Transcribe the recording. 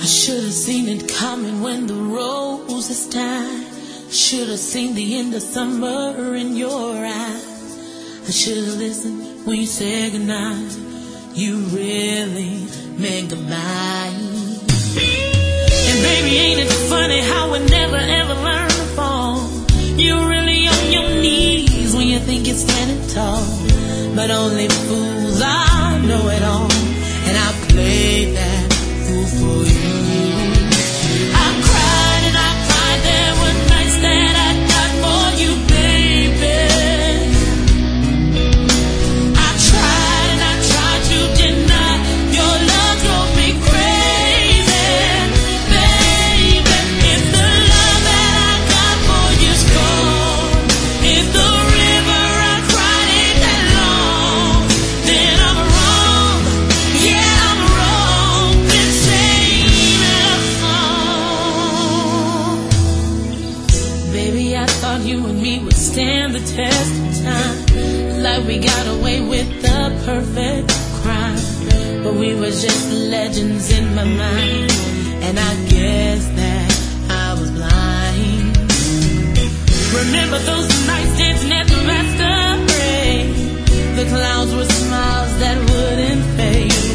should have seen it coming when the roses died. Should have seen the end of summer in your eyes. I should have listened when you said goodnight. You really meant goodbye. And baby, ain't it funny how we never ever learn to fall? You're really on your knees when you think you're standing tall. But only fools know it all. And I played that fool for you. I cried and I cried. There were nights that I died for you, baby. I tried and I tried to deny. Your love drove me crazy, baby. It's the love that I got for you's gone. It's the river I cried ain't that long. Then I'm wrong, yeah I'm wrong. Been singing a song. Baby, I thought you and me would stand the test of time. Like we got away with the perfect crime. But we were just legends in my mind. And I guess that I was blind. Remember those nights dancing at the masquerade? The clouds were smiles that wouldn't fade.